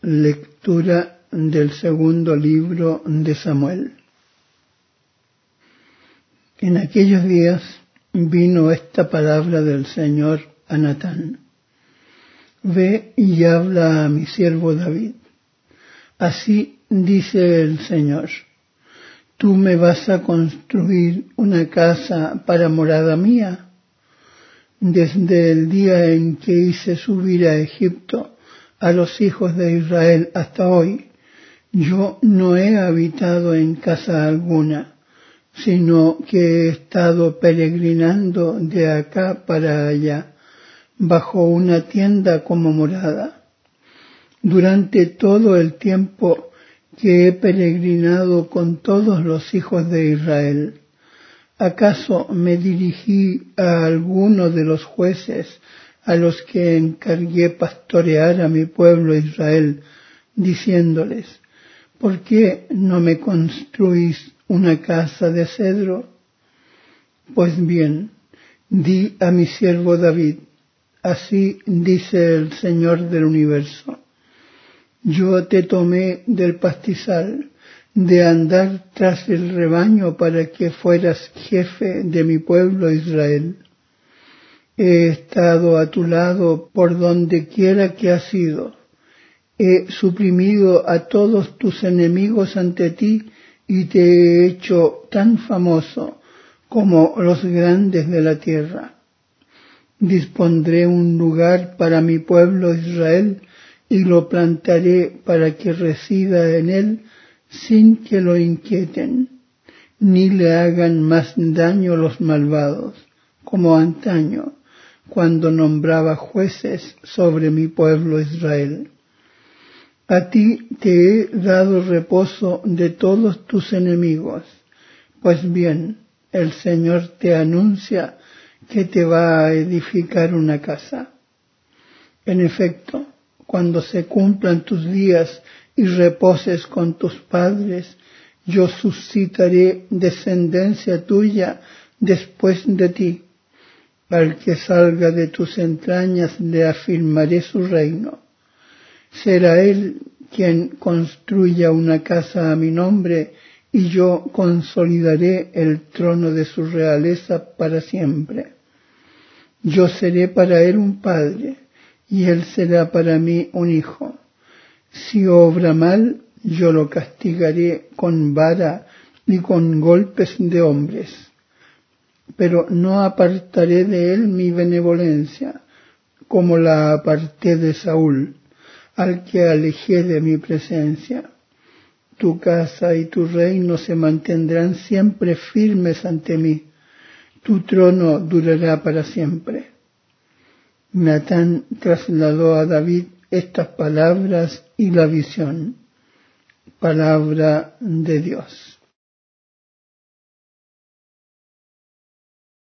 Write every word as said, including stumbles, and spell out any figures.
Lectura del segundo libro de Samuel. En aquellos días vino esta palabra del Señor a Natán: Ve y habla a mi siervo David. Así dice el Señor: ¿Tú me vas a construir una casa para morada mía? Desde el día en que hice subir a Egipto a los hijos de Israel hasta hoy, yo no he habitado en casa alguna, sino que he estado peregrinando de acá para allá, bajo una tienda como morada. Durante todo el tiempo que he peregrinado con todos los hijos de Israel, ¿acaso me dirigí a alguno de los jueces a los que encargué pastorear a mi pueblo Israel, diciéndoles: ¿por qué no me construís una casa de cedro? Pues bien, di a mi siervo David: así dice el Señor del universo: yo te tomé del pastizal, de andar tras el rebaño para que fueras jefe de mi pueblo Israel. He estado a tu lado por donde quiera que has ido. He suprimido a todos tus enemigos ante ti y te he hecho tan famoso como los grandes de la tierra. Dispondré un lugar para mi pueblo Israel y lo plantaré para que resida en él sin que lo inquieten, ni le hagan más daño los malvados, como antaño, cuando nombraba jueces sobre mi pueblo Israel. A ti te he dado reposo de todos tus enemigos. Pues bien, el Señor te anuncia que te va a edificar una casa. En efecto, cuando se cumplan tus días y reposes con tus padres, yo suscitaré descendencia tuya después de ti. Al que salga de tus entrañas le afirmaré su reino. Será él quien construya una casa a mi nombre, y yo consolidaré el trono de su realeza para siempre. Yo seré para él un padre, y él será para mí un hijo. Si obra mal, yo lo castigaré con vara y con golpes de hombres. Pero no apartaré de él mi benevolencia, como la aparté de Saúl, al que alejé de mi presencia. Tu casa y tu reino se mantendrán siempre firmes ante mí. Tu trono durará para siempre. Natán trasladó a David estas palabras y la visión. Palabra de Dios.